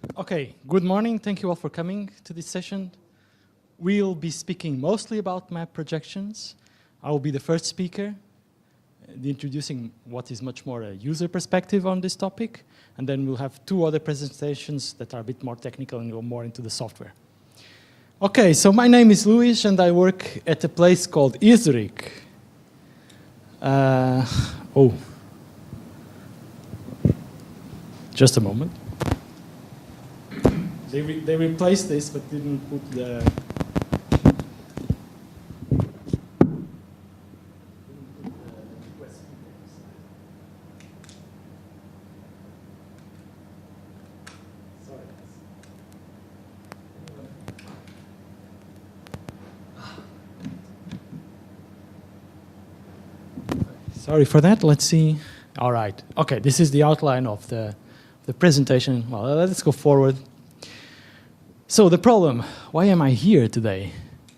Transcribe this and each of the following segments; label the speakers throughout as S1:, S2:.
S1: Okay, good morning. Thank you all for coming to this session. We'll be speaking mostly about map projections. I will be the first speaker, introducing what is much more a user perspective on this topic. And then we'll have two other presentations that are a bit more technical and go more into the software. Okay, so my name is Luis and I work at a place called Esrik. Just a moment. They replaced this but didn't put the... Sorry for that. Let's see. All right. Okay, this is the outline of the presentation. Well, let's go forward. So the problem, why am I here today?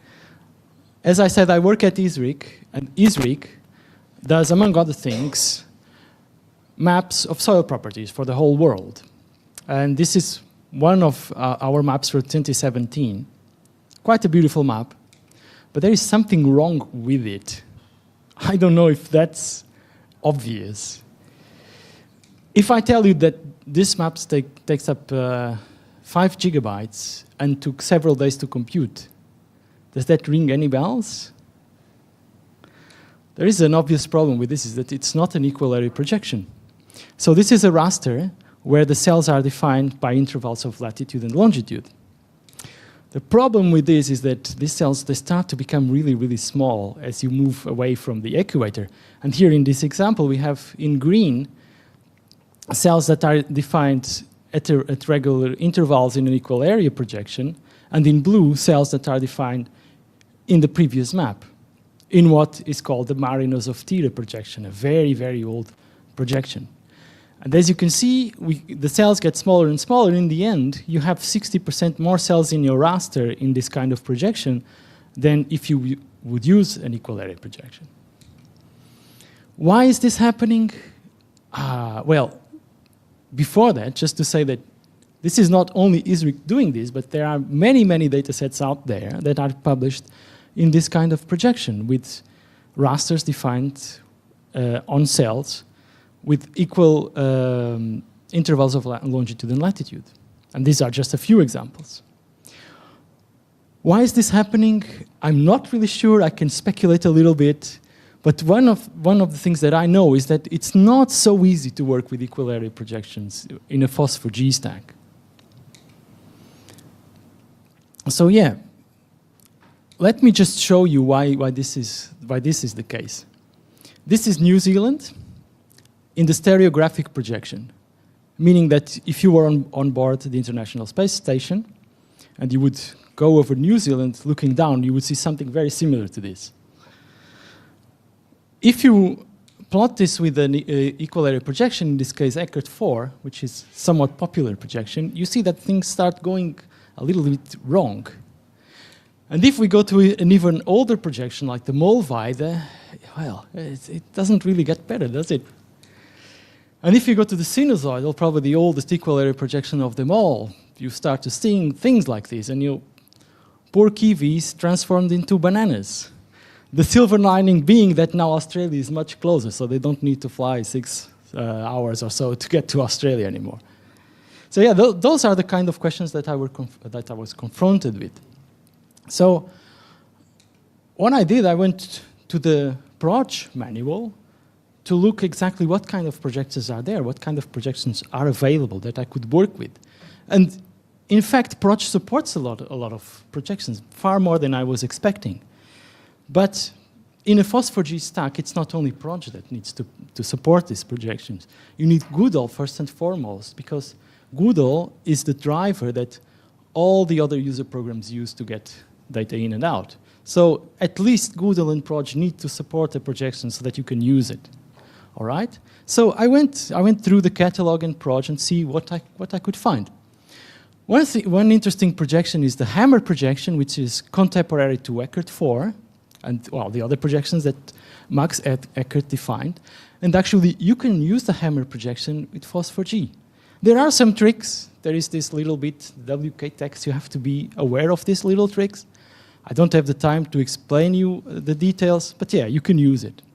S1: As I said, I work at Esrik, and Esrik does, among other things, maps of soil properties for the whole world. And this is one of our maps for 2017. Quite a beautiful map, but there is something wrong with it. I don't know if that's obvious. If I tell you that this map takes up 5 gigabytes and took several days to compute, does that ring any bells? There is an obvious problem with this, is that it's not an equal area projection. So this is a raster where the cells are defined by intervals of latitude and longitude. The problem with this is that these cells, they start to become really, really small as you move away from the equator. And here in this example, we have in green cells that are defined at regular intervals in an equal area projection, and in blue, cells that are defined in the previous map, in what is called the Marinos of Tira projection, a very, very old projection. And as you can see, the cells get smaller and smaller. In the end, you have 60% more cells in your raster in this kind of projection than if you would use an equal area projection. Why is this happening? Well, before that, just to say that this is not only Esrik doing this, but there are many, many data sets out there that are published in this kind of projection with rasters defined on cells with equal intervals of longitude and latitude. And these are just a few examples. Why is this happening? I'm not really sure. I can speculate a little bit. But one of the things that I know is that it's not so easy to work with equal area projections in a FOSS4G stack. So yeah, let me just show you why this is the case. This is New Zealand in the stereographic projection, meaning that if you were on board the International Space Station and you would go over New Zealand looking down, you would see something very similar to this. If you plot this with an equal area projection, in this case Eckert 4, which is somewhat popular projection, you see that things start going a little bit wrong. And if we go to an even older projection like the Mollweide, well, it doesn't really get better, does it? And if you go to the sinusoidal, probably the oldest equal area projection of them all, you start to see things like this, and poor kiwis transformed into bananas. The silver lining being that now Australia is much closer, so they don't need to fly 6 hours or so to get to Australia anymore. So yeah, those are the kind of questions that I was confronted with. So what I did, I went to the Proj manual to look exactly what kind of projections are there, what kind of projections are available that I could work with. And in fact, Proj supports a lot of projections, far more than I was expecting. But in a FOSS4G stack, it's not only Proj that needs to support these projections. You need Goodall first and foremost, because Goodall is the driver that all the other user programs use to get data in and out. So at least Goodall and Proj need to support the projection so that you can use it. All right? So I went through the catalog and Proj and see what I could find. One interesting projection is the Hammer projection, which is contemporary to Eckert 4, and well, the other projections that Max Eckert defined. And actually, you can use the Hammer projection with FOSS4G. There are some tricks. There is this little bit, WK text. You have to be aware of these little tricks. I don't have the time to explain you the details, but yeah, you can use it.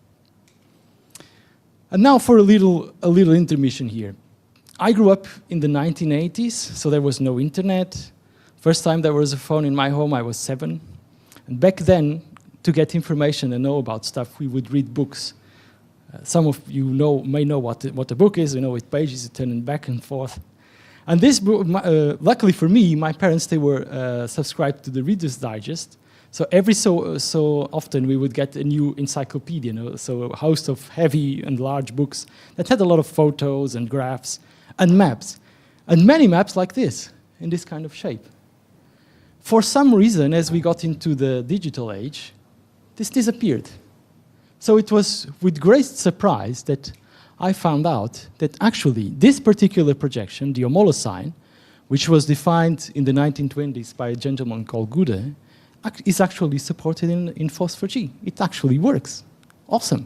S1: And now for a little intermission here. I grew up in the 1980s, so there was no internet. First time there was a phone in my home, I was 7. And back then, to get information and know about stuff, we would read books. Some of you may know what a book is. You know, with pages, you turn it back and forth. And this book, luckily for me, my parents, they were subscribed to the Reader's Digest. So every so often we would get a new encyclopedia, you know, so a host of heavy and large books that had a lot of photos and graphs and maps. And many maps like this, in this kind of shape. For some reason, as we got into the digital age, this disappeared. So it was with great surprise that I found out that actually this particular projection, the homolocine, which was defined in the 1920s by a gentleman called Gude, is actually supported in FOSS4G. It actually works. Awesome.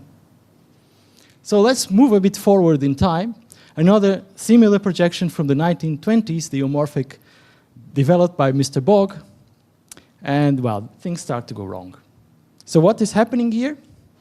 S1: So let's move a bit forward in time. Another similar projection from the 1920s, the homomorphic, developed by Mr. Bog. And, well, things start to go wrong. So what is happening here?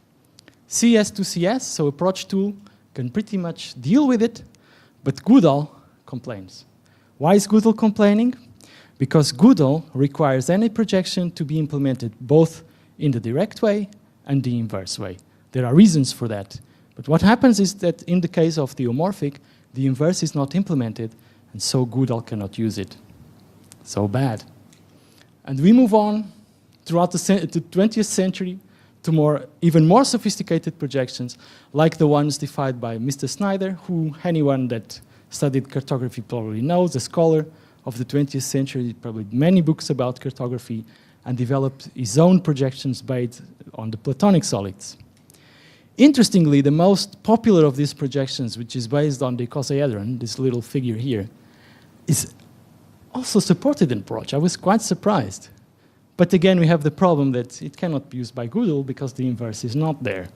S1: CS to CS, so a Proj tool can pretty much deal with it, but Goodall complains. Why is Goodall complaining? Because Goodall requires any projection to be implemented both in the direct way and the inverse way. There are reasons for that. But what happens is that in the case of the homomorphic, the inverse is not implemented, and so Goodall cannot use it. So bad. And we move on throughout the 20th century to even more sophisticated projections, like the ones defined by Mr. Snyder, who anyone that studied cartography probably knows, a scholar of the 20th century, probably many books about cartography, and developed his own projections based on the Platonic solids. Interestingly, the most popular of these projections, which is based on the icosahedron, this little figure here, is also supported in Proj. I was quite surprised. But again, we have the problem that it cannot be used by Goodall because the inverse is not there.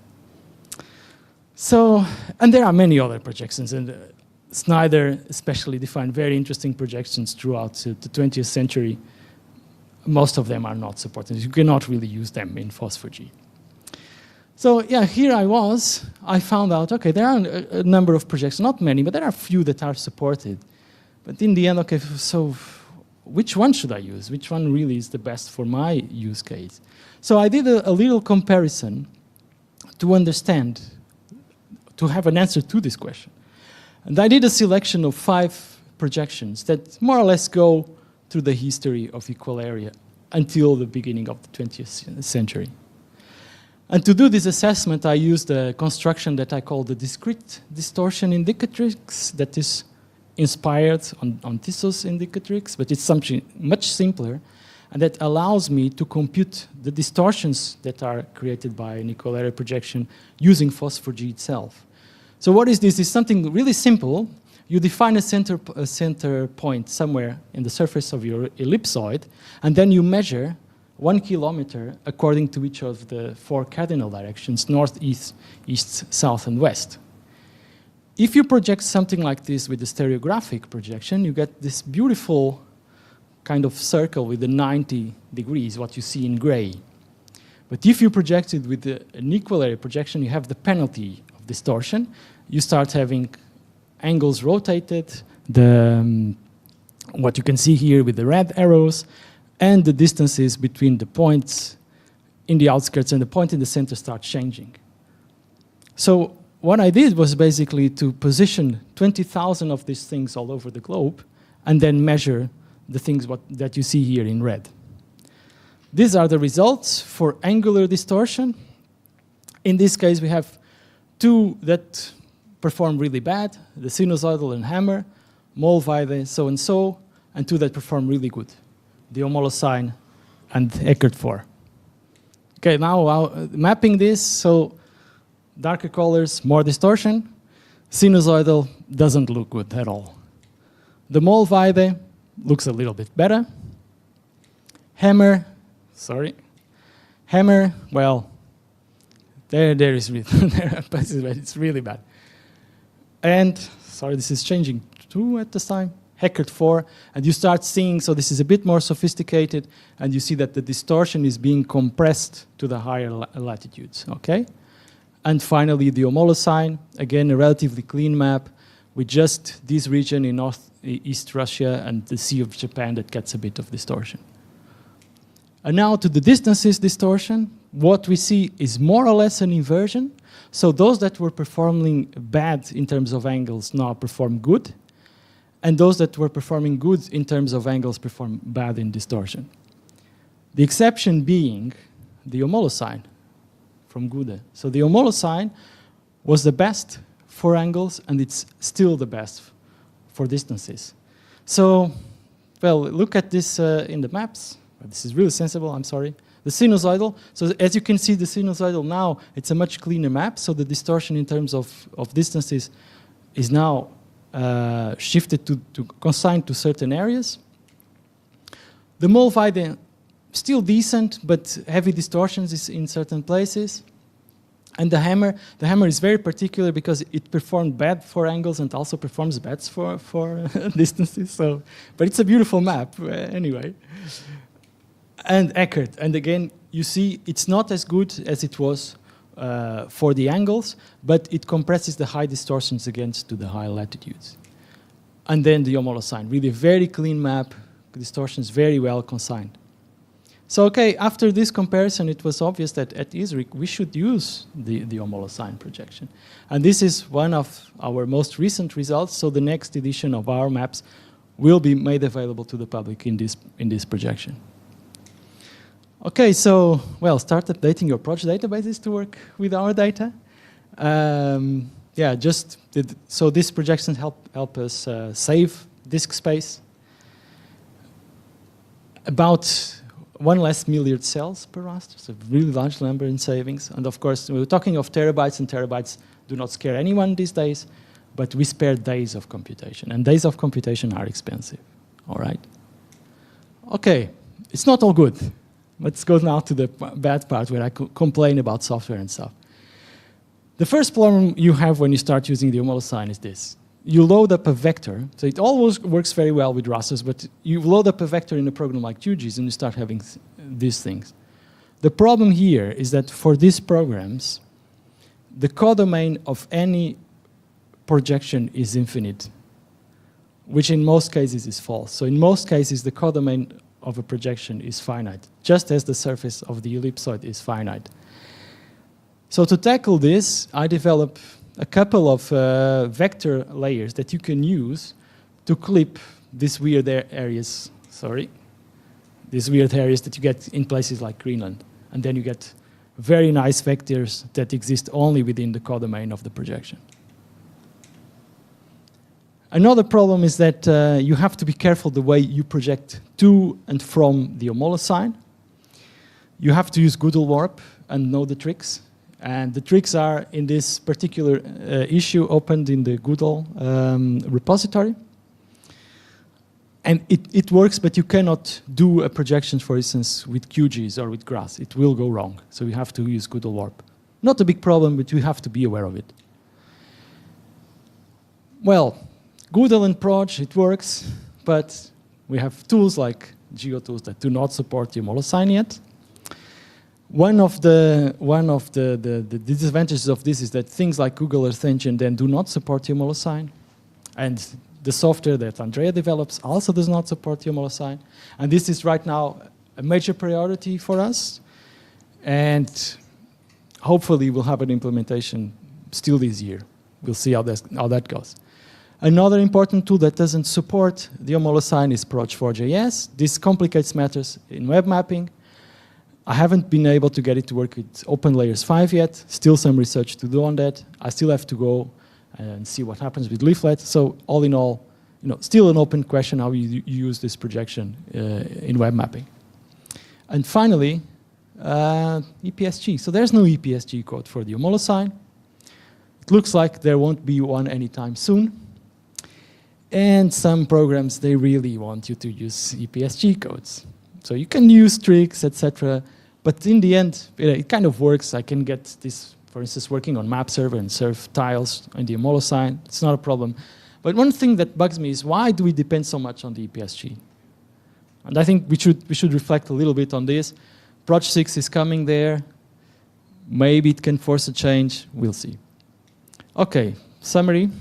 S1: So, and there are many other projections, and Snyder especially defined very interesting projections throughout the 20th century. Most of them are not supported. You cannot really use them in FOSS4G. So yeah, here I found out, okay, there are a number of projections, not many, but there are a few that are supported. But in the end, okay, so which one should I use? Which one really is the best for my use case? So I did a little comparison to understand, to have an answer to this question. And I did a selection of 5 projections that more or less go through the history of equal area until the beginning of the 20th century. And to do this assessment, I used a construction that I call the discrete distortion indicatrix that is inspired on Tissot's indicatrix, but it's something much simpler, and that allows me to compute the distortions that are created by an equal area projection using FOSS4G itself. So what is this? It's something really simple. You define a center point somewhere in the surface of your ellipsoid, and then you measure 1 kilometer according to each of the 4 cardinal directions, north, east, south, and west. If you project something like this with the stereographic projection, you get this beautiful kind of circle with the 90 degrees, what you see in gray. But if you project it with an equal area projection, you have the penalty of distortion. You start having angles rotated, what you can see here with the red arrows, and the distances between the points in the outskirts and the point in the center start changing. So what I did was basically to position 20,000 of these things all over the globe and then measure the things that you see here in red. These are the results for angular distortion. In this case, we have 2 that perform really bad, the sinusoidal and Hammer, Mollweide, so-and-so, and 2 that perform really good, the homolocine and Eckert 4. Okay, now mapping this, so darker colors, more distortion. Sinusoidal doesn't look good at all. The Mollweide looks a little bit better. Hammer, well, there is really, it's really bad. And, sorry, this is changing too at this time, Eckert 4, and you start seeing, so this is a bit more sophisticated, and you see that the distortion is being compressed to the higher latitudes, okay? And finally, the Homolocene, again, a relatively clean map with just this region in northeast Russia and the Sea of Japan that gets a bit of distortion. And now to the distances distortion, what we see is more or less an inversion. So those that were performing bad in terms of angles now perform good, and those that were performing good in terms of angles perform bad in distortion. The exception being the Homolocene from Gude. So the Homolocene was the best for angles, and it's still the best for distances. So, well, look at this in the maps. This is really sensible, I'm sorry. The sinusoidal, so as you can see, the sinusoidal now, it's a much cleaner map, so the distortion in terms of distances is now shifted to consigned to certain areas. The Mollweide, still decent, but heavy distortions is in certain places. And the hammer is very particular because it performed bad for angles and also performs bad for distances. So, but it's a beautiful map anyway. And Eckert, and again, you see it's not as good as it was for the angles, but it compresses the high distortions against to the high latitudes. And then the Homolocene, really very clean map, distortions very well consigned. So, okay, after this comparison, it was obvious that at ISRIC we should use the Homolocene projection. And this is one of our most recent results, so the next edition of our maps will be made available to the public in this projection. Okay, so, well, start updating your Proj databases to work with our data. Yeah, so these projections help us save disk space. About 1 less milliard cells per raster, so a really large number in savings. And of course, we're talking of terabytes, and terabytes do not scare anyone these days, but we spare days of computation, and days of computation are expensive, all right? Okay, it's not all good. Let's go now to the bad part where I complain about software and stuff. The first problem you have when you start using the Homolocene is this. You load up a vector, so it always works very well with rasters, but you load up a vector in a program like QGIS and you start having these things. The problem here is that for these programs, the codomain of any projection is infinite, which in most cases is false. So in most cases, the codomain of a projection is finite, just as the surface of the ellipsoid is finite. So to tackle this, I developed a couple of vector layers that you can use to clip these weird areas, these weird areas that you get in places like Greenland. And then you get very nice vectors that exist only within the codomain of the projection. Another problem is that you have to be careful the way you project to and from the Homolocene. You have to use Gödel warp and know the tricks. And the tricks are in this particular issue opened in the Gödel repository. And it works, but you cannot do a projection, for instance, with QGIS or with GRASS. It will go wrong. So you have to use Gödel warp. Not a big problem, but you have to be aware of it. Well, Gödel and Proj, it works, but we have tools like GeoTools that do not support the Homolocene yet. One of the disadvantages of this is that things like Google Earth Engine then do not support the Homolocene, and the software that Andrea develops also does not support the Homolocene. And this is right now a major priority for us, and hopefully we'll have an implementation still this year. We'll see how that goes. Another important tool that doesn't support the Homolocene is Proj4JS. This complicates matters in web mapping. I haven't been able to get it to work with OpenLayers 5 yet. Still some research to do on that. I still have to go and see what happens with Leaflet. So all in all, still an open question how you use this projection in web mapping. And finally, EPSG. So there's no EPSG code for the Homolocene. It looks like there won't be one anytime soon. And some programs, they really want you to use EPSG codes. So you can use tricks, etc. But in the end, it kind of works. I can get this for instance, working on map server and serve tiles on the Omolo side. It's not a problem. But one thing that bugs me is why do we depend so much on the EPSG? And I think we should reflect a little bit on this. Proj 6 is coming there. Maybe it can force a change. We'll see. Okay, summary.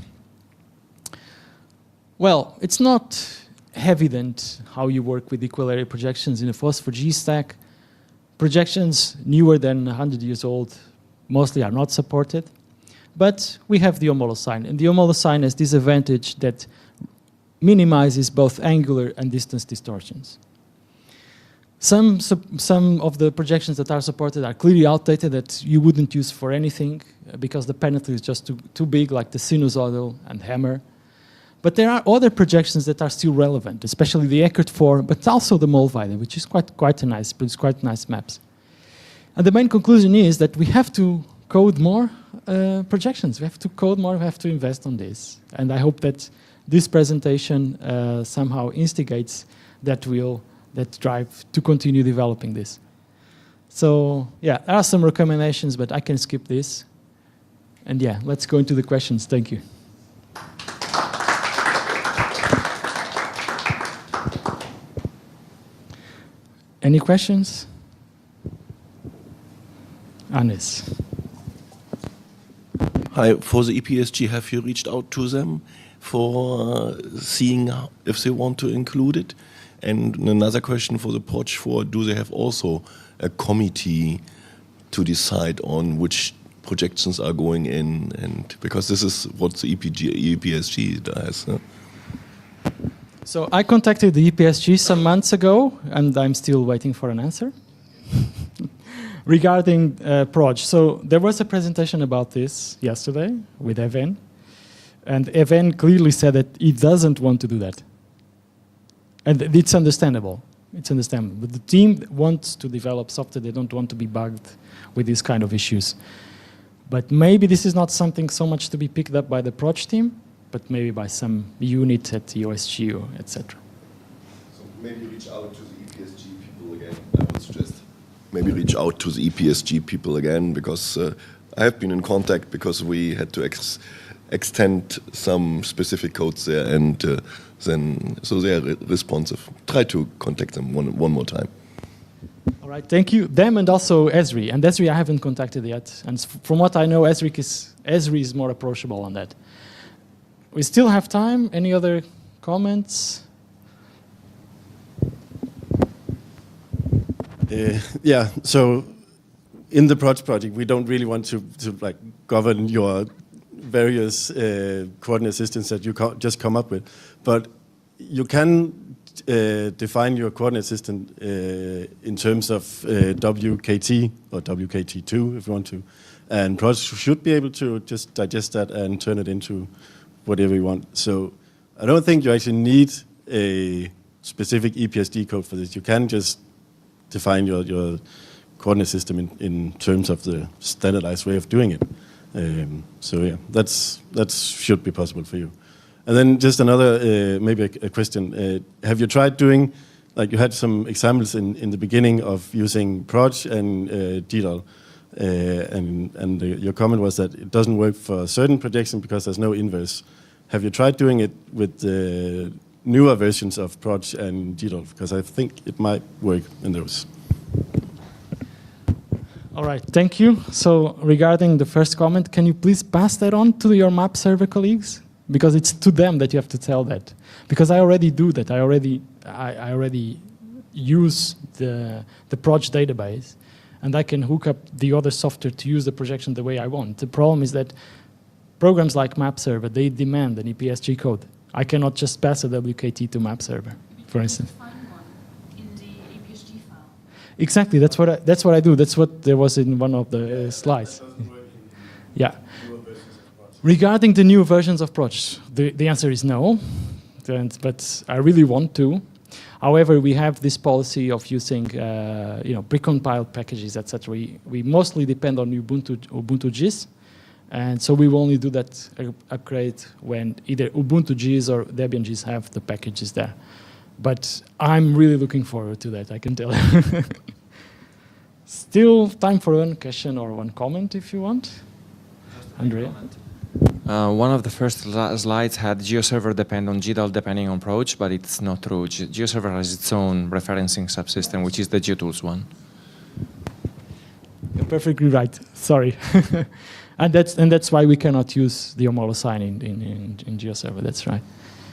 S1: Well, it's not evident how you work with equal area projections in a FOSS4G stack. Projections newer than 100 years old mostly are not supported. But we have the Omolo sign. And the Omolo sign has this advantage that minimizes both angular and distance distortions. Some of the projections that are supported are clearly outdated that you wouldn't use for anything because the penalty is just too big, like the sinusoidal and hammer. But there are other projections that are still relevant, especially the Eckert 4, but also the Mollweide, which is quite nice, produces quite nice maps. And the main conclusion is that we have to code more projections. We have to code more, we have to invest on this. And I hope that this presentation somehow instigates that drive to continue developing this. So yeah, there are some recommendations, but I can skip this. And yeah, let's go into the questions. Thank you. Any questions? Anis.
S2: Hi, for the EPSG, have you reached out to them for seeing if they want to include it? And another question for the Proj 4, do they have also a committee to decide on which projections are going in? And because this is what the EPSG does. Huh?
S1: So I contacted the EPSG some months ago, and I'm still waiting for an answer regarding Proj. So there was a presentation about this yesterday with Even, and Even clearly said that he doesn't want to do that. And it's understandable. It's understandable. But the team wants to develop software. They don't want to be bugged with these kind of issues. But maybe this is not something so much to be picked up by the Proj team, but maybe by some unit at the OSG or etc.
S2: So maybe reach out to the EPSG people again. I would suggest maybe reach out to the EPSG people again, because I have been in contact because we had to extend some specific codes there, and so they are responsive. Try to contact them one more time.
S1: All right, thank you. Them and also Esri. And Esri I haven't contacted yet. And from what I know, Esri is more approachable on that. We still have time. Any other comments?
S3: Yeah, so in the Proj project, we don't really want to like govern your various coordinate systems that you just come up with, but you can define your coordinate system in terms of WKT or WKT2 if you want to, and Proj should be able to just digest that and turn it into whatever you want. So I don't think you actually need a specific EPSD code for this. You can just define your coordinate system in terms of the standardized way of doing it. So yeah, that should be possible for you. And then just another, maybe a question. Have you tried doing, like you had some examples in the beginning of using Proj and DDAL, and your comment was that it doesn't work for certain projections because there's no inverse. Have you tried doing it with the newer versions of Proj and DDAL? Because I think it might work in those.
S1: All right, thank you. So regarding the first comment, can you please pass that on to your map server colleagues? Because it's to them that you have to tell that. Because I already do that. I already use the Proj database, and I can hook up the other software to use the projection the way I want. The problem is that programs like map server, they demand an EPSG code. I cannot just pass a WKT to map server, for instance. Exactly, that's what I do. That's what there was in one of the slides. Yeah. Regarding the new versions of Proj, the answer is no, but I really want to. However, we have this policy of using precompiled packages, etc. We mostly depend on Ubuntu GIS, and so we will only do that upgrade when either Ubuntu GIS or Debian GIS have the packages there. But I'm really looking forward to that, I can tell you. Still time for one question or one comment if you want. Andrea?
S4: One of the first slides had GeoServer depend on GDAL depending on approach, but it's not true. GeoServer has its own referencing subsystem, which is the GeoTools one.
S1: You're perfectly right. Sorry. And that's why we cannot use the Omolo sign in GeoServer. That's right.